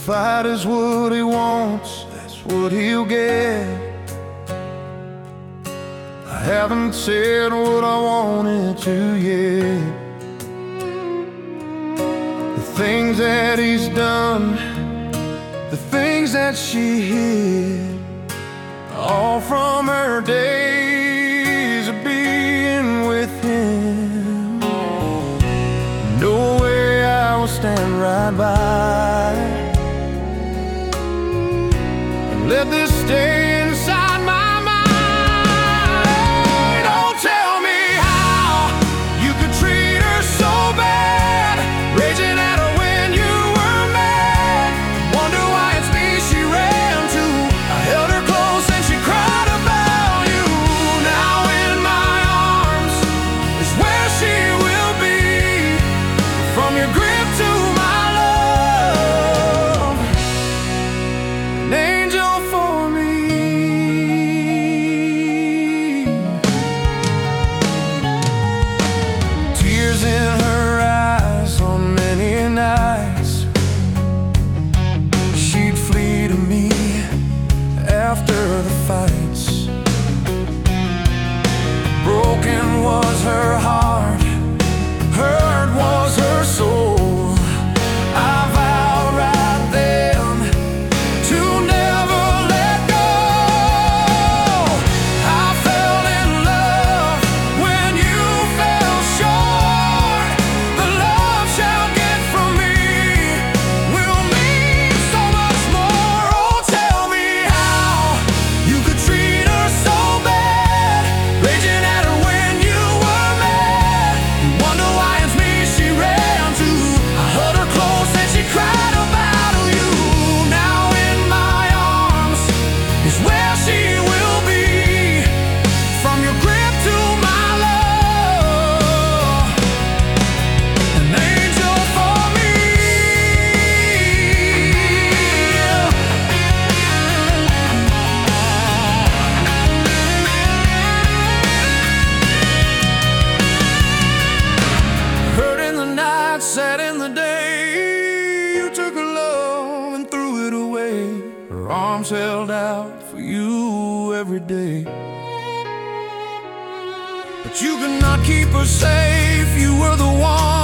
fight is what he wants, that's what he'll get. I haven't said what I wanted to yet. The things that he's done, the things that she hid, all from her days of being with him. No way I will stand right by and let this stay inside my mind. Don't tell me how you could treat her so bad, raging at her when you were mad. Wonder why it's me she ran to. I held her close and she cried about you. Now in my arms is where she will be. From your grip to my love, an angel for me. Tears in her eyes on many nights, she'd flee to me after the fights. Broken was her heart, hurt was her soul. I vowed right then to never let go. I fell in love when you fell short. The love shall get from me will mean so much more. Oh, tell me how you could treat her so bad, raging at her when you were mad. You wonder why it's me she ran to. I held her close and she cried about you. Now in my arms is where she will be. From your grip to my love, an angel for me. Hurt in the night, sad in the day. You took her love and threw it away. Her arms held out for you every day. But you could not keep her safe. You were the one